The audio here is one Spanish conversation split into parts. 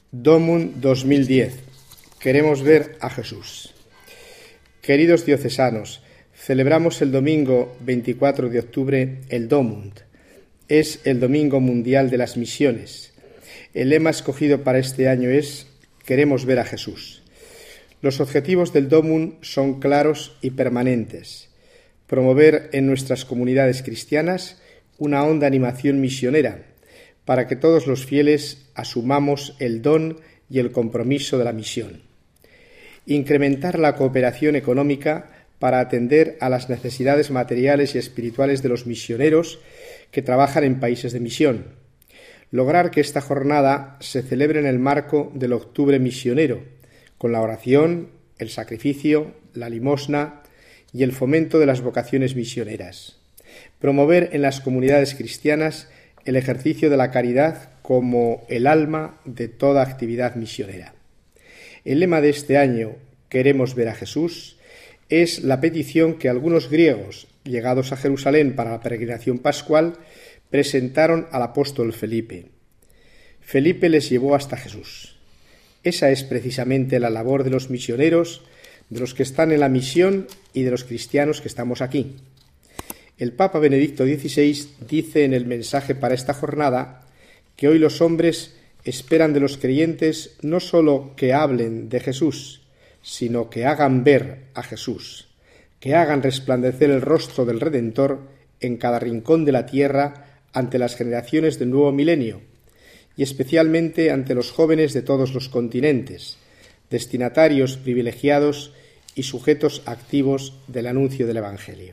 Domum 2010. Queremos ver a Jesús. Queridos diocesanos, celebramos el domingo 24 de octubre el Domum. Es el Domingo Mundial de las Misiones. El lema escogido para este año es Queremos ver a Jesús. Los objetivos del Domum son claros y permanentes. Promover en nuestras comunidades cristianas una honda animación misionera, para que todos los fieles asumamos el don y el compromiso de la misión. Incrementar la cooperación económica para atender a las necesidades materiales y espirituales de los misioneros que trabajan en países de misión. Lograr que esta jornada se celebre en el marco del Octubre Misionero, con la oración, el sacrificio, la limosna y el fomento de las vocaciones misioneras. Promover en las comunidades cristianas el ejercicio de la caridad como el alma de toda actividad misionera. El lema de este año, Queremos ver a Jesús, es la petición que algunos griegos, llegados a Jerusalén para la peregrinación pascual, presentaron al apóstol Felipe. Felipe les llevó hasta Jesús. Esa es precisamente la labor de los misioneros, de los que están en la misión y de los cristianos que estamos aquí. El Papa Benedicto XVI dice en el mensaje para esta jornada que hoy los hombres esperan de los creyentes no solo que hablen de Jesús, sino que hagan ver a Jesús, que hagan resplandecer el rostro del Redentor en cada rincón de la tierra ante las generaciones del nuevo milenio, y especialmente ante los jóvenes de todos los continentes, destinatarios privilegiados y sujetos activos del anuncio del Evangelio.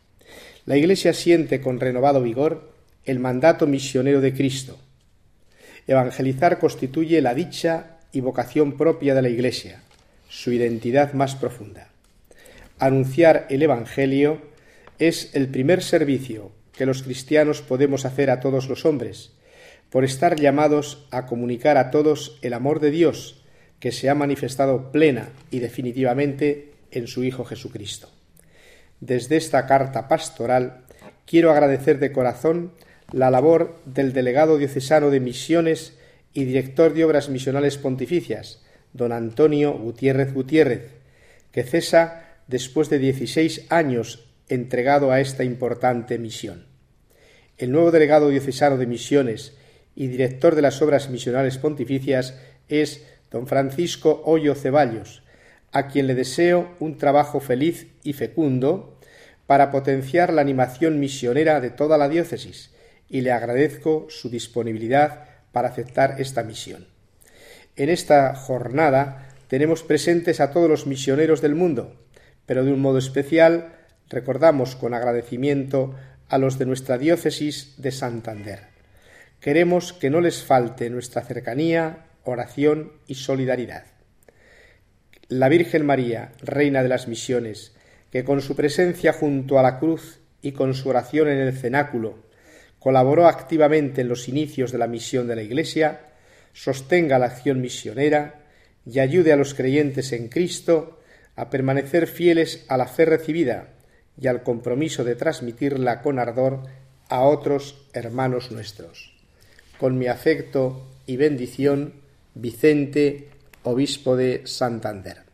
La Iglesia siente con renovado vigor el mandato misionero de Cristo. Evangelizar constituye la dicha y vocación propia de la Iglesia, su identidad más profunda. Anunciar el Evangelio es el primer servicio que los cristianos podemos hacer a todos los hombres, por estar llamados a comunicar a todos el amor de Dios, que se ha manifestado plena y definitivamente en su Hijo Jesucristo. Desde esta carta pastoral quiero agradecer de corazón la labor del delegado diocesano de Misiones y director de Obras Misionales Pontificias, don Antonio Gutiérrez Gutiérrez, que cesa después de 16 años entregado a esta importante misión. El nuevo delegado diocesano de Misiones y director de las Obras Misionales Pontificias es don Francisco Hoyo Ceballos, a quien le deseo un trabajo feliz y fecundo para potenciar la animación misionera de toda la diócesis, y le agradezco su disponibilidad para aceptar esta misión. En esta jornada tenemos presentes a todos los misioneros del mundo, pero de un modo especial recordamos con agradecimiento a los de nuestra diócesis de Santander. Queremos que no les falte nuestra cercanía, oración y solidaridad. La Virgen María, Reina de las Misiones, que con su presencia junto a la cruz y con su oración en el cenáculo colaboró activamente en los inicios de la misión de la Iglesia, sostenga la acción misionera y ayude a los creyentes en Cristo a permanecer fieles a la fe recibida y al compromiso de transmitirla con ardor a otros hermanos nuestros. Con mi afecto y bendición, Vicente, obispo de Santander.